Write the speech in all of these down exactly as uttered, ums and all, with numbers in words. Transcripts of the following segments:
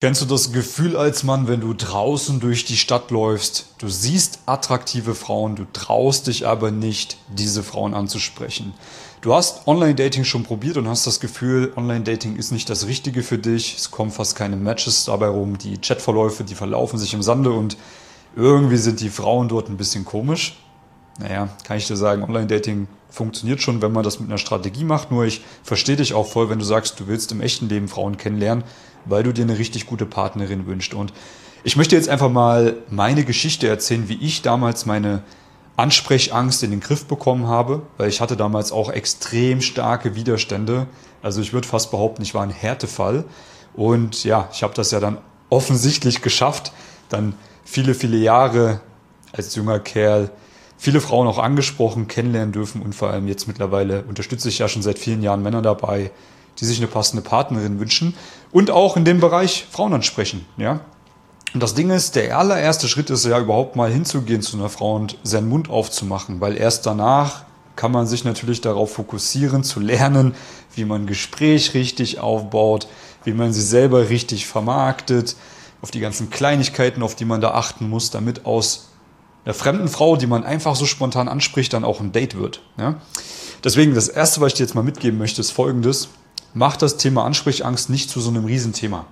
Kennst du das Gefühl als Mann, wenn du draußen durch die Stadt läufst, du siehst attraktive Frauen, du traust dich aber nicht, diese Frauen anzusprechen? Du hast Online-Dating schon probiert und hast das Gefühl, Online-Dating ist nicht das Richtige für dich, es kommen fast keine Matches dabei rum, die Chatverläufe, die verlaufen sich im Sande und irgendwie sind die Frauen dort ein bisschen komisch. Naja, kann ich dir sagen, Online-Dating funktioniert schon, wenn man das mit einer Strategie macht. Nur ich verstehe dich auch voll, wenn du sagst, du willst im echten Leben Frauen kennenlernen, weil du dir eine richtig gute Partnerin wünschst. Und ich möchte jetzt einfach mal meine Geschichte erzählen, wie ich damals meine Ansprechangst in den Griff bekommen habe, weil ich hatte damals auch extrem starke Widerstände. Also ich würde fast behaupten, ich war ein Härtefall. Und ja, ich habe das ja dann offensichtlich geschafft, dann viele, viele Jahre als junger Kerl viele Frauen auch angesprochen, kennenlernen dürfen und vor allem jetzt mittlerweile unterstütze ich ja schon seit vielen Jahren Männer dabei, die sich eine passende Partnerin wünschen und auch in dem Bereich Frauen ansprechen. Ja? Und das Ding ist, der allererste Schritt ist ja überhaupt mal hinzugehen zu einer Frau und seinen Mund aufzumachen, weil erst danach kann man sich natürlich darauf fokussieren, zu lernen, wie man ein Gespräch richtig aufbaut, wie man sie selber richtig vermarktet, auf die ganzen Kleinigkeiten, auf die man da achten muss, damit aus einer fremden Frau, die man einfach so spontan anspricht, dann auch ein Date wird. Ja? Deswegen, das Erste, was ich dir jetzt mal mitgeben möchte, ist Folgendes. Mach das Thema Ansprechangst nicht zu so einem Riesenthema.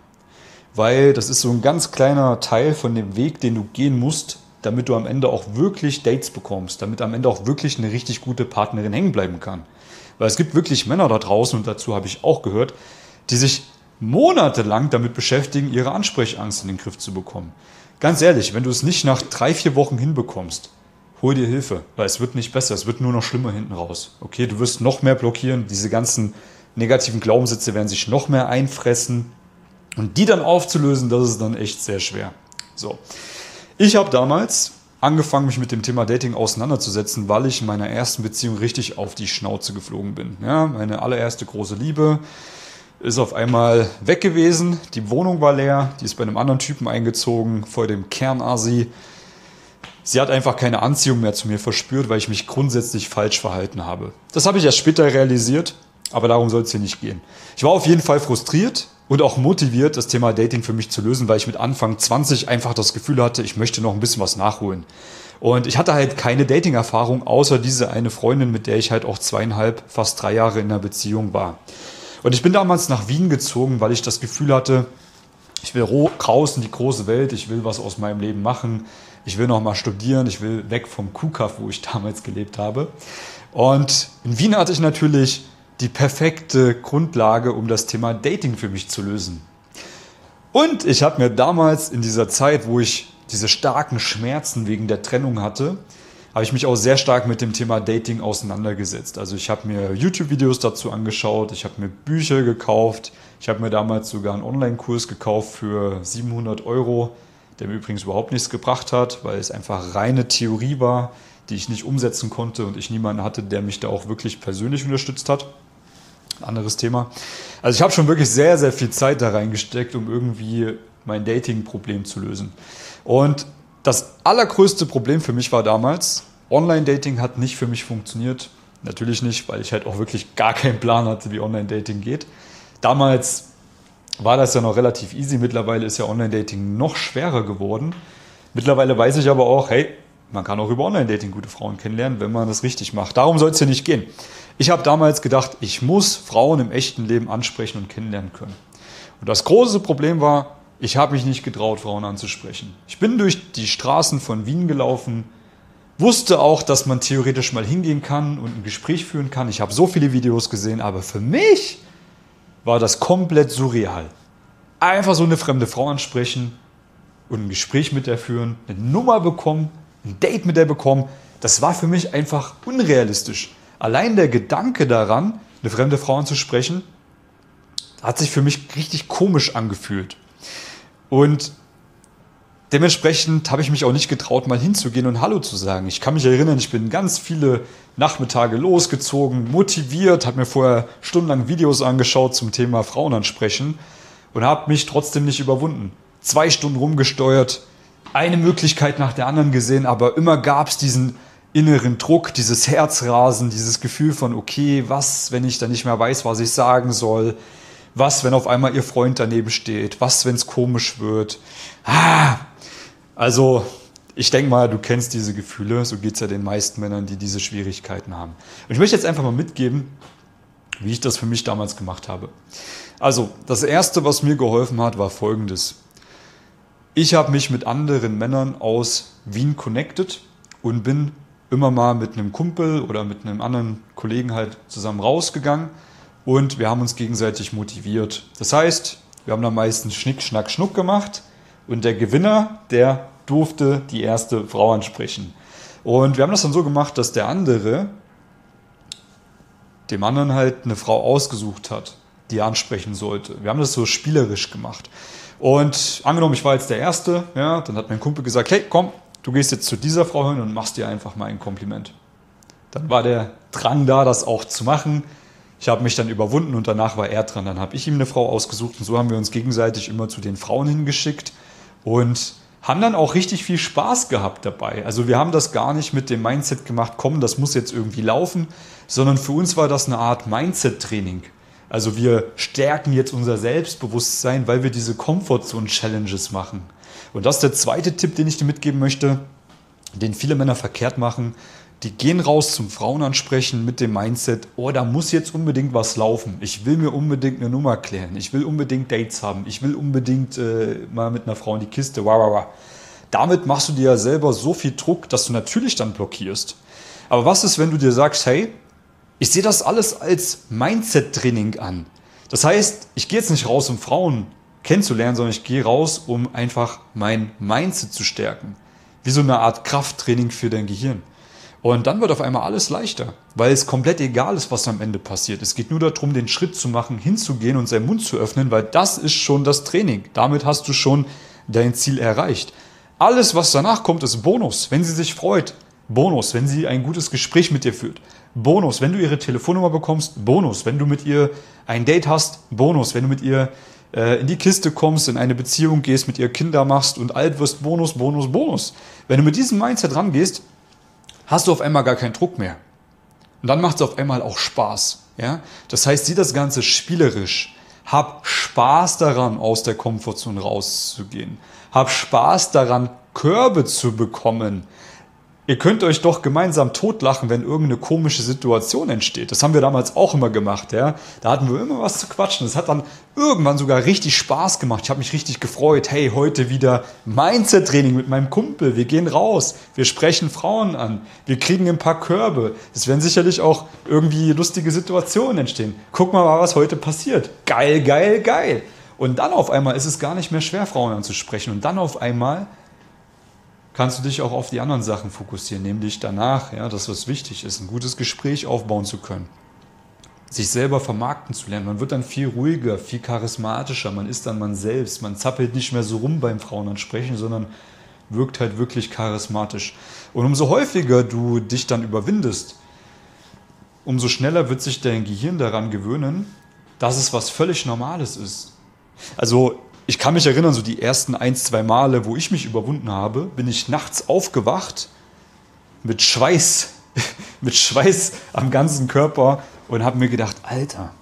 Weil das ist so ein ganz kleiner Teil von dem Weg, den du gehen musst, damit du am Ende auch wirklich Dates bekommst, damit am Ende auch wirklich eine richtig gute Partnerin hängen bleiben kann. Weil es gibt wirklich Männer da draußen, und dazu habe ich auch gehört, die sich monatelang damit beschäftigen, ihre Ansprechangst in den Griff zu bekommen. Ganz ehrlich, wenn du es nicht nach drei, vier Wochen hinbekommst, hol dir Hilfe, weil es wird nicht besser, es wird nur noch schlimmer hinten raus. Okay, du wirst noch mehr blockieren, diese ganzen negativen Glaubenssätze werden sich noch mehr einfressen und die dann aufzulösen, das ist dann echt sehr schwer. So, ich habe damals angefangen, mich mit dem Thema Dating auseinanderzusetzen, weil ich in meiner ersten Beziehung richtig auf die Schnauze geflogen bin. Ja, meine allererste große Liebe ist auf einmal weg gewesen, die Wohnung war leer, die ist bei einem anderen Typen eingezogen, vor dem Kernasi. Sie hat einfach keine Anziehung mehr zu mir verspürt, weil ich mich grundsätzlich falsch verhalten habe. Das habe ich erst später realisiert, aber darum soll es hier nicht gehen. Ich war auf jeden Fall frustriert und auch motiviert, das Thema Dating für mich zu lösen, weil ich mit Anfang zwanzig einfach das Gefühl hatte, ich möchte noch ein bisschen was nachholen. Und ich hatte halt keine Dating-Erfahrung, außer diese eine Freundin, mit der ich halt auch zweieinhalb, fast drei Jahre in einer Beziehung war. Und ich bin damals nach Wien gezogen, weil ich das Gefühl hatte, ich will raus in die große Welt, ich will was aus meinem Leben machen, ich will noch mal studieren, ich will weg vom Kuhkaff, wo ich damals gelebt habe. Und in Wien hatte ich natürlich die perfekte Grundlage, um das Thema Dating für mich zu lösen. Und ich habe mir damals in dieser Zeit, wo ich diese starken Schmerzen wegen der Trennung hatte, habe ich mich auch sehr stark mit dem Thema Dating auseinandergesetzt. Also ich habe mir YouTube-Videos dazu angeschaut, ich habe mir Bücher gekauft, ich habe mir damals sogar einen Online-Kurs gekauft für siebenhundert Euro, der mir übrigens überhaupt nichts gebracht hat, weil es einfach reine Theorie war, die ich nicht umsetzen konnte und ich niemanden hatte, der mich da auch wirklich persönlich unterstützt hat. Ein anderes Thema. Also ich habe schon wirklich sehr, sehr viel Zeit da reingesteckt, um irgendwie mein Dating-Problem zu lösen. Und das allergrößte Problem für mich war damals, Online-Dating hat nicht für mich funktioniert. Natürlich nicht, weil ich halt auch wirklich gar keinen Plan hatte, wie Online-Dating geht. Damals war das ja noch relativ easy. Mittlerweile ist ja Online-Dating noch schwerer geworden. Mittlerweile weiß ich aber auch, hey, man kann auch über Online-Dating gute Frauen kennenlernen, wenn man das richtig macht. Darum soll es hier nicht gehen. Ich habe damals gedacht, ich muss Frauen im echten Leben ansprechen und kennenlernen können. Und das große Problem war, ich habe mich nicht getraut, Frauen anzusprechen. Ich bin durch die Straßen von Wien gelaufen, wusste auch, dass man theoretisch mal hingehen kann und ein Gespräch führen kann. Ich habe so viele Videos gesehen, aber für mich war das komplett surreal. Einfach so eine fremde Frau ansprechen und ein Gespräch mit der führen, eine Nummer bekommen, ein Date mit der bekommen. Das war für mich einfach unrealistisch. Allein der Gedanke daran, eine fremde Frau anzusprechen, hat sich für mich richtig komisch angefühlt. Und dementsprechend habe ich mich auch nicht getraut, mal hinzugehen und Hallo zu sagen. Ich kann mich erinnern, ich bin ganz viele Nachmittage losgezogen, motiviert, habe mir vorher stundenlang Videos angeschaut zum Thema Frauen ansprechen und habe mich trotzdem nicht überwunden. Zwei Stunden rumgesteuert, eine Möglichkeit nach der anderen gesehen, aber immer gab es diesen inneren Druck, dieses Herzrasen, dieses Gefühl von, okay, was, wenn ich dann nicht mehr weiß, was ich sagen soll? Was, wenn auf einmal ihr Freund daneben steht? Was, wenn es komisch wird? Ah, also ich denke mal, du kennst diese Gefühle. So geht es ja den meisten Männern, die diese Schwierigkeiten haben. Und ich möchte jetzt einfach mal mitgeben, wie ich das für mich damals gemacht habe. Also das Erste, was mir geholfen hat, war Folgendes. Ich habe mich mit anderen Männern aus Wien connected und bin immer mal mit einem Kumpel oder mit einem anderen Kollegen halt zusammen rausgegangen und wir haben uns gegenseitig motiviert. Das heißt, wir haben dann meistens Schnick, Schnack, Schnuck gemacht und der Gewinner, der durfte die erste Frau ansprechen. Und wir haben das dann so gemacht, dass der andere dem anderen halt eine Frau ausgesucht hat, die er ansprechen sollte. Wir haben das so spielerisch gemacht. Und angenommen, ich war jetzt der Erste, ja, dann hat mein Kumpel gesagt, hey, komm, du gehst jetzt zu dieser Frau hin und machst dir einfach mal ein Kompliment. Dann war der Drang da, das auch zu machen. Ich habe mich dann überwunden und danach war er dran. Dann habe ich ihm eine Frau ausgesucht und so haben wir uns gegenseitig immer zu den Frauen hingeschickt und haben dann auch richtig viel Spaß gehabt dabei. Also wir haben das gar nicht mit dem Mindset gemacht, komm, das muss jetzt irgendwie laufen, sondern für uns war das eine Art Mindset-Training. Also wir stärken jetzt unser Selbstbewusstsein, weil wir diese Comfort-Zone-Challenges machen. Und das ist der zweite Tipp, den ich dir mitgeben möchte, den viele Männer verkehrt machen. Die gehen raus zum Frauenansprechen mit dem Mindset, oh, da muss jetzt unbedingt was laufen. Ich will mir unbedingt eine Nummer klären. Ich will unbedingt Dates haben. Ich will unbedingt äh, mal mit einer Frau in die Kiste. Wah, wah, wah. Damit machst du dir ja selber so viel Druck, dass du natürlich dann blockierst. Aber was ist, wenn du dir sagst, hey, ich sehe das alles als Mindset-Training an. Das heißt, ich gehe jetzt nicht raus, um Frauen kennenzulernen, sondern ich gehe raus, um einfach mein Mindset zu stärken. Wie so eine Art Krafttraining für dein Gehirn. Und dann wird auf einmal alles leichter, weil es komplett egal ist, was am Ende passiert. Es geht nur darum, den Schritt zu machen, hinzugehen und seinen Mund zu öffnen, weil das ist schon das Training. Damit hast du schon dein Ziel erreicht. Alles, was danach kommt, ist Bonus. Wenn sie sich freut, Bonus. Wenn sie ein gutes Gespräch mit dir führt, Bonus. Wenn du ihre Telefonnummer bekommst, Bonus. Wenn du mit ihr ein Date hast, Bonus. Wenn du mit ihr äh, in die Kiste kommst, in eine Beziehung gehst, mit ihr Kinder machst und alt wirst, Bonus, Bonus, Bonus. Wenn du mit diesem Mindset rangehst, hast du auf einmal gar keinen Druck mehr. Und dann macht es auf einmal auch Spaß. Ja? Das heißt, sieh das Ganze spielerisch. Hab Spaß daran, aus der Komfortzone rauszugehen. Hab Spaß daran, Körbe zu bekommen. Ihr könnt euch doch gemeinsam totlachen, wenn irgendeine komische Situation entsteht. Das haben wir damals auch immer gemacht. Ja? Da hatten wir immer was zu quatschen. Das hat dann irgendwann sogar richtig Spaß gemacht. Ich habe mich richtig gefreut. Hey, heute wieder Mindset-Training mit meinem Kumpel. Wir gehen raus. Wir sprechen Frauen an. Wir kriegen ein paar Körbe. Es werden sicherlich auch irgendwie lustige Situationen entstehen. Guck mal, was heute passiert. Geil, geil, geil. Und dann auf einmal ist es gar nicht mehr schwer, Frauen anzusprechen. Und dann auf einmal kannst du dich auch auf die anderen Sachen fokussieren, nämlich danach, ja, das, was wichtig ist, ein gutes Gespräch aufbauen zu können, sich selber vermarkten zu lernen. Man wird dann viel ruhiger, viel charismatischer, man ist dann man selbst, man zappelt nicht mehr so rum beim Frauenansprechen, sondern wirkt halt wirklich charismatisch. Und umso häufiger du dich dann überwindest, umso schneller wird sich dein Gehirn daran gewöhnen, dass es was völlig Normales ist. Also ich kann mich erinnern, so die ersten ein, zwei Male, wo ich mich überwunden habe, bin ich nachts aufgewacht mit Schweiß, mit Schweiß am ganzen Körper und habe mir gedacht, Alter,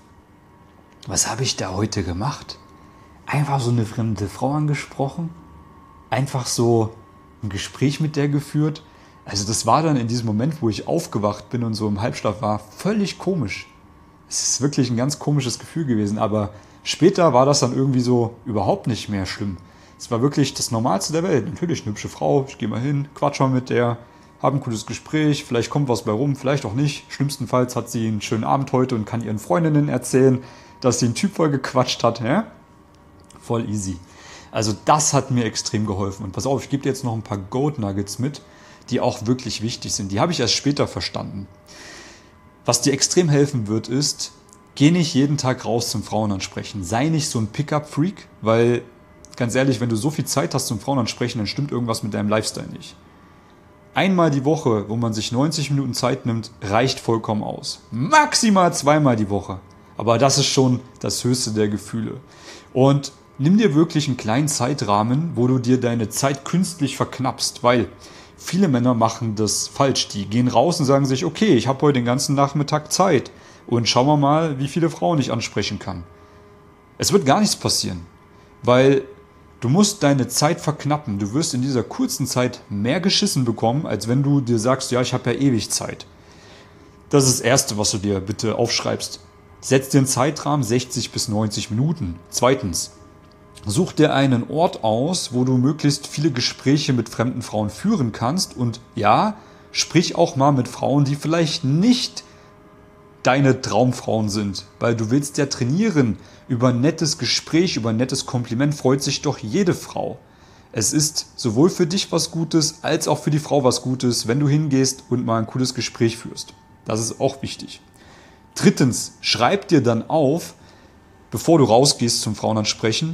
was habe ich da heute gemacht? Einfach so eine fremde Frau angesprochen, einfach so ein Gespräch mit der geführt. Also das war dann in diesem Moment, wo ich aufgewacht bin und so im Halbschlaf war, völlig komisch. Es ist wirklich ein ganz komisches Gefühl gewesen, aber später war das dann irgendwie so überhaupt nicht mehr schlimm. Es war wirklich das Normalste der Welt. Natürlich eine hübsche Frau, ich gehe mal hin, quatsch mal mit der, habe ein cooles Gespräch, vielleicht kommt was bei rum, vielleicht auch nicht. Schlimmstenfalls hat sie einen schönen Abend heute und kann ihren Freundinnen erzählen, dass sie einen Typ voll gequatscht hat. Ja? Voll easy. Also das hat mir extrem geholfen. Und pass auf, ich gebe dir jetzt noch ein paar Gold Nuggets mit, die auch wirklich wichtig sind. Die habe ich erst später verstanden. Was dir extrem helfen wird, ist, geh nicht jeden Tag raus zum Frauenansprechen. Sei nicht so ein Pickup-Freak, weil, ganz ehrlich, wenn du so viel Zeit hast zum Frauenansprechen, dann stimmt irgendwas mit deinem Lifestyle nicht. Einmal die Woche, wo man sich neunzig Minuten Zeit nimmt, reicht vollkommen aus. Maximal zweimal die Woche. Aber das ist schon das höchste der Gefühle. Und nimm dir wirklich einen kleinen Zeitrahmen, wo du dir deine Zeit künstlich verknappst, weil viele Männer machen das falsch. Die gehen raus und sagen sich, okay, ich habe heute den ganzen Nachmittag Zeit und schauen wir mal, wie viele Frauen ich ansprechen kann. Es wird gar nichts passieren, weil du musst deine Zeit verknappen. Du wirst in dieser kurzen Zeit mehr geschissen bekommen, als wenn du dir sagst, ja, ich habe ja ewig Zeit. Das ist das Erste, was du dir bitte aufschreibst. Setz dir einen Zeitrahmen, sechzig bis neunzig Minuten. Zweitens, such dir einen Ort aus, wo du möglichst viele Gespräche mit fremden Frauen führen kannst. Und ja, sprich auch mal mit Frauen, die vielleicht nicht deine Traumfrauen sind. Weil du willst ja trainieren. Über ein nettes Gespräch, über ein nettes Kompliment freut sich doch jede Frau. Es ist sowohl für dich was Gutes, als auch für die Frau was Gutes, wenn du hingehst und mal ein cooles Gespräch führst. Das ist auch wichtig. Drittens, schreib dir dann auf, bevor du rausgehst zum Frauenansprechen,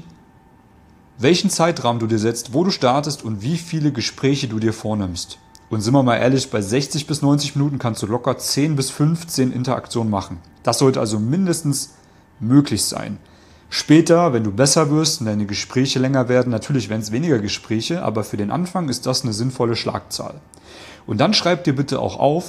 welchen Zeitrahmen du dir setzt, wo du startest und wie viele Gespräche du dir vornimmst. Und sind wir mal ehrlich, bei sechzig bis neunzig Minuten kannst du locker zehn bis fünfzehn Interaktionen machen. Das sollte also mindestens möglich sein. Später, wenn du besser wirst und deine Gespräche länger werden, natürlich werden es weniger Gespräche, aber für den Anfang ist das eine sinnvolle Schlagzahl. Und dann schreib dir bitte auch auf,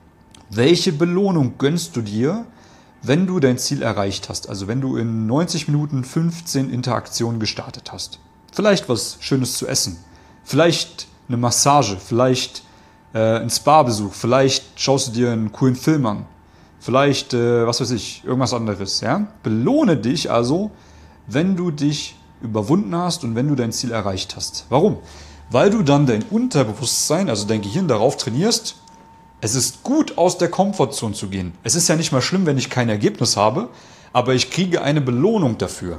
welche Belohnung gönnst du dir, wenn du dein Ziel erreicht hast. Also wenn du in neunzig Minuten fünfzehn Interaktionen gestartet hast. Vielleicht was Schönes zu essen, vielleicht eine Massage, vielleicht äh, ein Spa-Besuch, vielleicht schaust du dir einen coolen Film an, vielleicht, äh, was weiß ich, irgendwas anderes. Ja? Belohne dich also, wenn du dich überwunden hast und wenn du dein Ziel erreicht hast. Warum? Weil du dann dein Unterbewusstsein, also dein Gehirn darauf trainierst, es ist gut, aus der Komfortzone zu gehen. Es ist ja nicht mal schlimm, wenn ich kein Ergebnis habe, aber ich kriege eine Belohnung dafür.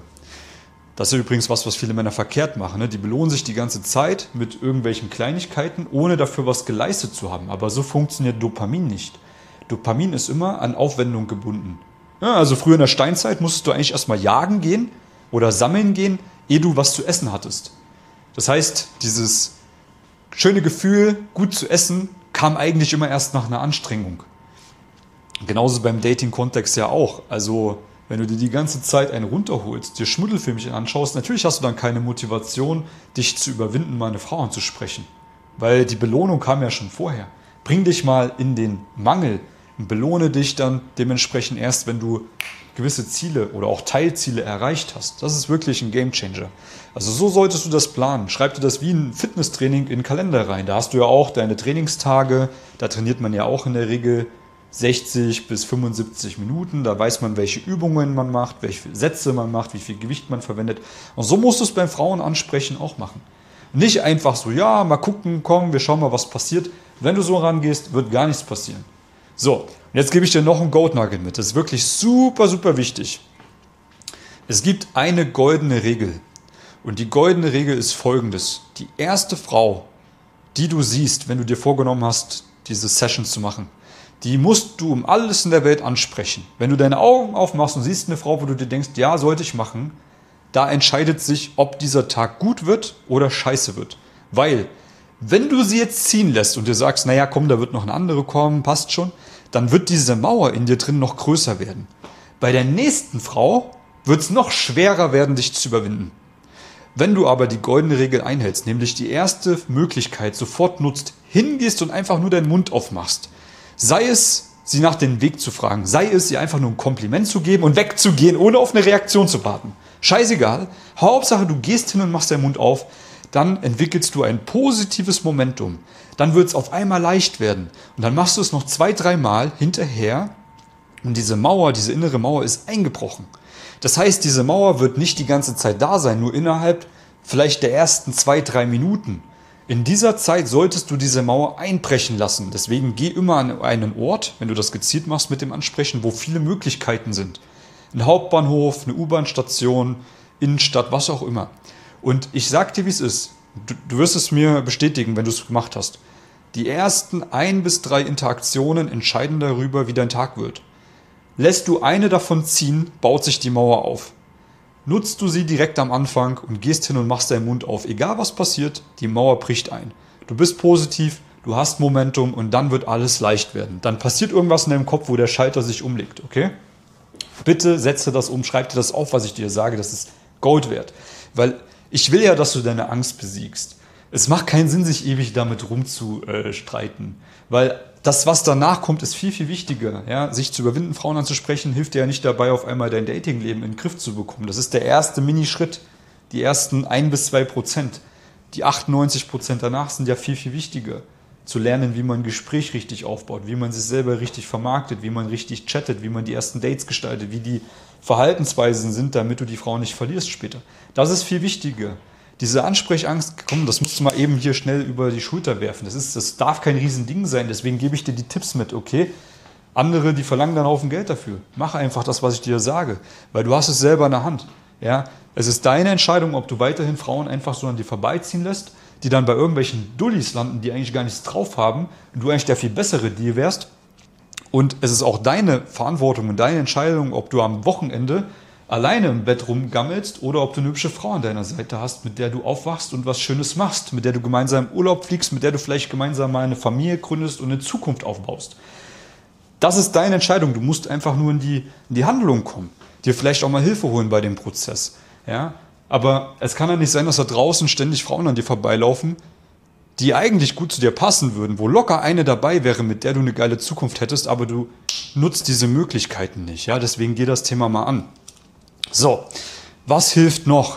Das ist übrigens was, was viele Männer verkehrt machen. Ne? Die belohnen sich die ganze Zeit mit irgendwelchen Kleinigkeiten, ohne dafür was geleistet zu haben. Aber so funktioniert Dopamin nicht. Dopamin ist immer an Aufwendung gebunden. Ja, also früher in der Steinzeit musstest du eigentlich erstmal jagen gehen oder sammeln gehen, ehe du was zu essen hattest. Das heißt, dieses schöne Gefühl, gut zu essen, kam eigentlich immer erst nach einer Anstrengung. Genauso beim Dating-Kontext ja auch. Also wenn du dir die ganze Zeit einen runterholst, dir Schmuddelfilmchen anschaust, natürlich hast du dann keine Motivation, dich zu überwinden, mal eine Frau anzusprechen. Weil die Belohnung kam ja schon vorher. Bring dich mal in den Mangel und belohne dich dann dementsprechend erst, wenn du gewisse Ziele oder auch Teilziele erreicht hast. Das ist wirklich ein Gamechanger. Also so solltest du das planen. Schreib dir das wie ein Fitnesstraining in den Kalender rein. Da hast du ja auch deine Trainingstage. Da trainiert man ja auch in der Regel sechzig bis fünfundsiebzig Minuten. Da weiß man, welche Übungen man macht, welche Sätze man macht, wie viel Gewicht man verwendet. Und so musst du es beim Frauenansprechen auch machen. Nicht einfach so, ja, mal gucken, komm, wir schauen mal, was passiert. Wenn du so rangehst, wird gar nichts passieren. So, und jetzt gebe ich dir noch einen Gold Nugget mit. Das ist wirklich super, super wichtig. Es gibt eine goldene Regel. Und die goldene Regel ist folgendes. Die erste Frau, die du siehst, wenn du dir vorgenommen hast, diese Sessions zu machen, die musst du um alles in der Welt ansprechen. Wenn du deine Augen aufmachst und siehst eine Frau, wo du dir denkst, ja, sollte ich machen, da entscheidet sich, ob dieser Tag gut wird oder scheiße wird. Weil, wenn du sie jetzt ziehen lässt und dir sagst, naja, komm, da wird noch eine andere kommen, passt schon, dann wird diese Mauer in dir drin noch größer werden. Bei der nächsten Frau wird es noch schwerer werden, dich zu überwinden. Wenn du aber die goldene Regel einhältst, nämlich die erste Möglichkeit sofort nutzt, hingehst und einfach nur deinen Mund aufmachst, sei es, sie nach dem Weg zu fragen, sei es, ihr einfach nur ein Kompliment zu geben und wegzugehen, ohne auf eine Reaktion zu warten. Scheißegal, Hauptsache du gehst hin und machst deinen Mund auf, dann entwickelst du ein positives Momentum. Dann wird es auf einmal leicht werden. Und dann machst du es noch zwei, dreimal hinterher und diese Mauer, diese innere Mauer ist eingebrochen. Das heißt, diese Mauer wird nicht die ganze Zeit da sein, nur innerhalb vielleicht der ersten zwei, drei Minuten. In dieser Zeit solltest du diese Mauer einbrechen lassen. Deswegen geh immer an einen Ort, wenn du das gezielt machst mit dem Ansprechen, wo viele Möglichkeiten sind. Ein Hauptbahnhof, eine U-Bahn-Station, Innenstadt, was auch immer. Und ich sag dir, wie es ist. Du, du wirst es mir bestätigen, wenn du es gemacht hast. Die ersten ein bis drei Interaktionen entscheiden darüber, wie dein Tag wird. Lässt du eine davon ziehen, baut sich die Mauer auf. Nutzt du sie direkt am Anfang und gehst hin und machst deinen Mund auf. Egal was passiert, die Mauer bricht ein. Du bist positiv, du hast Momentum und dann wird alles leicht werden. Dann passiert irgendwas in deinem Kopf, wo der Schalter sich umlegt, okay? Bitte setze das um, schreib dir das auf, was ich dir sage, das ist Gold wert. Weil ich will ja, dass du deine Angst besiegst. Es macht keinen Sinn, sich ewig damit rumzustreiten. Weil das, was danach kommt, ist viel, viel wichtiger. Ja? Sich zu überwinden, Frauen anzusprechen, hilft dir ja nicht dabei, auf einmal dein Datingleben in den Griff zu bekommen. Das ist der erste Minischritt, die ersten ein bis zwei Prozent. Die achtundneunzig Prozent danach sind ja viel, viel wichtiger. Zu lernen, wie man ein Gespräch richtig aufbaut, wie man sich selber richtig vermarktet, wie man richtig chattet, wie man die ersten Dates gestaltet, wie die Verhaltensweisen sind, damit du die Frau nicht verlierst später. Das ist viel wichtiger. Diese Ansprechangst, komm, das musst du mal eben hier schnell über die Schulter werfen. Das ist, das darf kein Riesending sein, deswegen gebe ich dir die Tipps mit, okay? Andere, die verlangen dann Haufen Geld dafür. Mach einfach das, was ich dir sage, weil du hast es selber in der Hand. Ja? Es ist deine Entscheidung, ob du weiterhin Frauen einfach so an dir vorbeiziehen lässt, die dann bei irgendwelchen Dullis landen, die eigentlich gar nichts drauf haben und du eigentlich der viel bessere Deal wärst. Und es ist auch deine Verantwortung und deine Entscheidung, ob du am Wochenende alleine im Bett rumgammelst oder ob du eine hübsche Frau an deiner Seite hast, mit der du aufwachst und was Schönes machst, mit der du gemeinsam im Urlaub fliegst, mit der du vielleicht gemeinsam mal eine Familie gründest und eine Zukunft aufbaust. Das ist deine Entscheidung. Du musst einfach nur in die, in die Handlung kommen, dir vielleicht auch mal Hilfe holen bei dem Prozess. Ja? Aber es kann ja nicht sein, dass da draußen ständig Frauen an dir vorbeilaufen, die eigentlich gut zu dir passen würden, wo locker eine dabei wäre, mit der du eine geile Zukunft hättest, aber du nutzt diese Möglichkeiten nicht. Ja? Deswegen geh das Thema mal an. So, was hilft noch?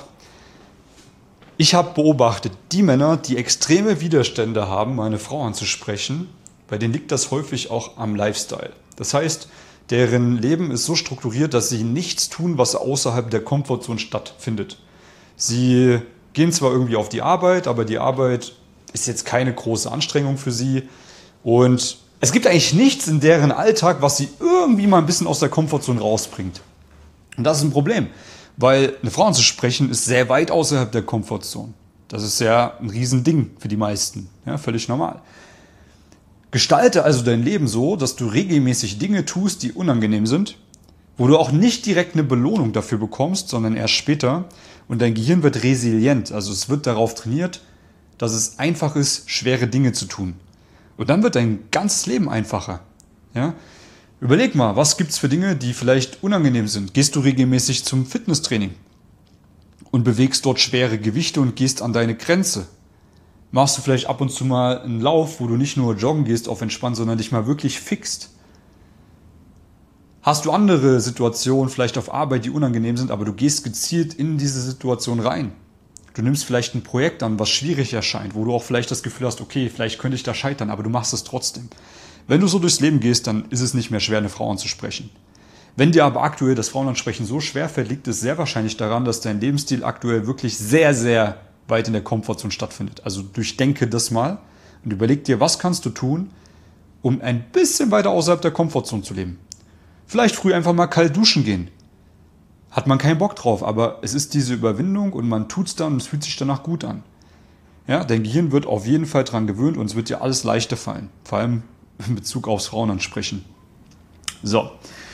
Ich habe beobachtet, die Männer, die extreme Widerstände haben, meine Frau anzusprechen, bei denen liegt das häufig auch am Lifestyle. Das heißt, deren Leben ist so strukturiert, dass sie nichts tun, was außerhalb der Komfortzone stattfindet. Sie gehen zwar irgendwie auf die Arbeit, aber die Arbeit ist jetzt keine große Anstrengung für sie. Und es gibt eigentlich nichts in deren Alltag, was sie irgendwie mal ein bisschen aus der Komfortzone rausbringt. Und das ist ein Problem, weil eine Frau anzusprechen ist sehr weit außerhalb der Komfortzone. Das ist ja ein Riesending für die meisten, ja, völlig normal. Gestalte also dein Leben so, dass du regelmäßig Dinge tust, die unangenehm sind, wo du auch nicht direkt eine Belohnung dafür bekommst, sondern erst später. Und dein Gehirn wird resilient, also es wird darauf trainiert, dass es einfach ist, schwere Dinge zu tun. Und dann wird dein ganzes Leben einfacher. Ja? Überleg mal, was gibt es für Dinge, die vielleicht unangenehm sind? Gehst du regelmäßig zum Fitnesstraining und bewegst dort schwere Gewichte und gehst an deine Grenze? Machst du vielleicht ab und zu mal einen Lauf, wo du nicht nur joggen gehst auf entspannt, sondern dich mal wirklich fixt? Hast du andere Situationen, vielleicht auf Arbeit, die unangenehm sind, aber du gehst gezielt in diese Situation rein? Du nimmst vielleicht ein Projekt an, was schwierig erscheint, wo du auch vielleicht das Gefühl hast, okay, vielleicht könnte ich da scheitern, aber du machst es trotzdem. Wenn du so durchs Leben gehst, dann ist es nicht mehr schwer, eine Frau anzusprechen. Wenn dir aber aktuell das Frauenansprechen so schwer fällt, liegt es sehr wahrscheinlich daran, dass dein Lebensstil aktuell wirklich sehr, sehr weit in der Komfortzone stattfindet. Also durchdenke das mal und überleg dir, was kannst du tun, um ein bisschen weiter außerhalb der Komfortzone zu leben. Vielleicht früh einfach mal kalt duschen gehen. Hat man keinen Bock drauf, aber es ist diese Überwindung und man tut's dann und es fühlt sich danach gut an. Ja, dein Gehirn wird auf jeden Fall dran gewöhnt und es wird dir alles leichter fallen. Vor allem in Bezug aufs Frauenansprechen. So.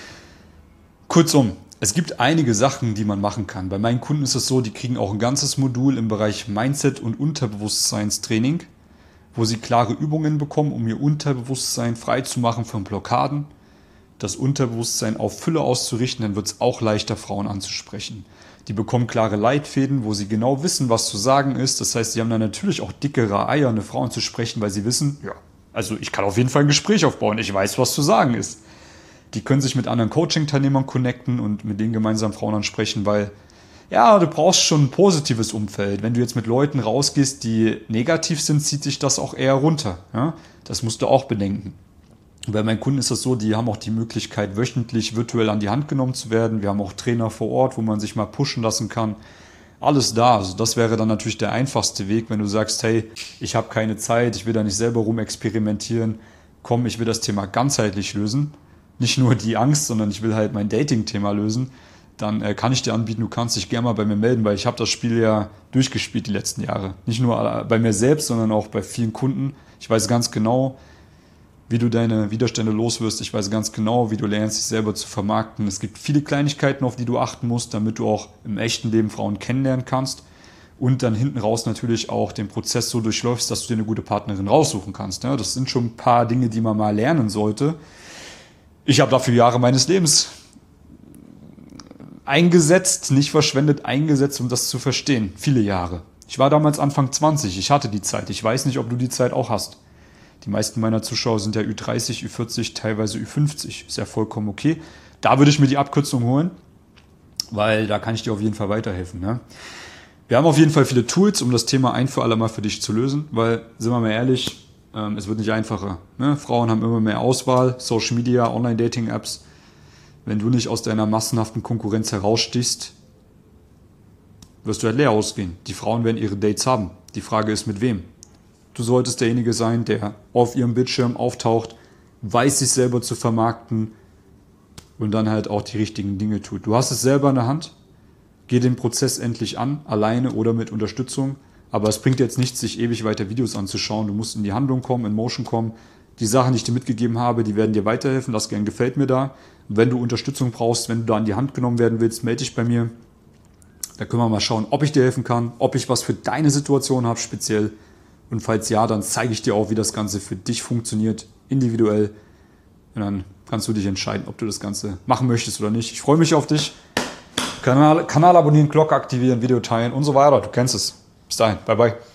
Kurzum, es gibt einige Sachen, die man machen kann. Bei meinen Kunden ist es so, die kriegen auch ein ganzes Modul im Bereich Mindset und Unterbewusstseinstraining, wo sie klare Übungen bekommen, um ihr Unterbewusstsein frei zu machen von Blockaden, das Unterbewusstsein auf Fülle auszurichten, dann wird es auch leichter, Frauen anzusprechen. Die bekommen klare Leitfäden, wo sie genau wissen, was zu sagen ist. Das heißt, sie haben dann natürlich auch dickere Eier, eine Frau anzusprechen, weil sie wissen, ja, also ich kann auf jeden Fall ein Gespräch aufbauen, ich weiß, was zu sagen ist. Die können sich mit anderen Coaching-Teilnehmern connecten und mit denen gemeinsam Frauen ansprechen, weil ja, du brauchst schon ein positives Umfeld. Wenn du jetzt mit Leuten rausgehst, die negativ sind, zieht sich das auch eher runter. Ja? Das musst du auch bedenken. Bei meinen Kunden ist das so, die haben auch die Möglichkeit, wöchentlich virtuell an die Hand genommen zu werden. Wir haben auch Trainer vor Ort, wo man sich mal pushen lassen kann. Alles da. Also das wäre dann natürlich der einfachste Weg, wenn du sagst, hey, ich habe keine Zeit, ich will da nicht selber rumexperimentieren. Komm, ich will das Thema ganzheitlich lösen. Nicht nur die Angst, sondern ich will halt mein Dating-Thema lösen. Dann äh, kann ich dir anbieten, du kannst dich gerne mal bei mir melden, weil ich habe das Spiel ja durchgespielt die letzten Jahre. Nicht nur bei mir selbst, sondern auch bei vielen Kunden. Ich weiß ganz genau, wie du deine Widerstände loswirst. Ich weiß ganz genau, wie du lernst, dich selber zu vermarkten. Es gibt viele Kleinigkeiten, auf die du achten musst, damit du auch im echten Leben Frauen kennenlernen kannst und dann hinten raus natürlich auch den Prozess so durchläufst, dass du dir eine gute Partnerin raussuchen kannst. Ja, das sind schon ein paar Dinge, die man mal lernen sollte. Ich habe dafür Jahre meines Lebens eingesetzt, nicht verschwendet, eingesetzt, um das zu verstehen. Viele Jahre. Ich war damals Anfang zwanzig, ich hatte die Zeit. Ich weiß nicht, ob du die Zeit auch hast. Die meisten meiner Zuschauer sind ja Ü dreißig, Ü vierzig, teilweise Ü fünfzig. Ist ja vollkommen okay. Da würde ich mir die Abkürzung holen, weil da kann ich dir auf jeden Fall weiterhelfen. Ne? Wir haben auf jeden Fall viele Tools, um das Thema ein für alle Mal für dich zu lösen, weil, sind wir mal ehrlich, ähm, es wird nicht einfacher. Ne? Frauen haben immer mehr Auswahl, Social Media, Online-Dating-Apps. Wenn du nicht aus deiner massenhaften Konkurrenz herausstichst, wirst du halt leer ausgehen. Die Frauen werden ihre Dates haben. Die Frage ist, mit wem? Du solltest derjenige sein, der auf ihrem Bildschirm auftaucht, weiß, sich selber zu vermarkten und dann halt auch die richtigen Dinge tut. Du hast es selber in der Hand. Geh den Prozess endlich an, alleine oder mit Unterstützung. Aber es bringt jetzt nichts, sich ewig weiter Videos anzuschauen. Du musst in die Handlung kommen, in Motion kommen. Die Sachen, die ich dir mitgegeben habe, die werden dir weiterhelfen. Das gern gefällt mir da. Und wenn du Unterstützung brauchst, wenn du da an die Hand genommen werden willst, melde dich bei mir. Da können wir mal schauen, ob ich dir helfen kann, ob ich was für deine Situation habe speziell. Und falls ja, dann zeige ich dir auch, wie das Ganze für dich funktioniert, individuell. Und dann kannst du dich entscheiden, ob du das Ganze machen möchtest oder nicht. Ich freue mich auf dich. Kanal, Kanal abonnieren, Glocke aktivieren, Video teilen und so weiter. Du kennst es. Bis dahin. Bye, bye.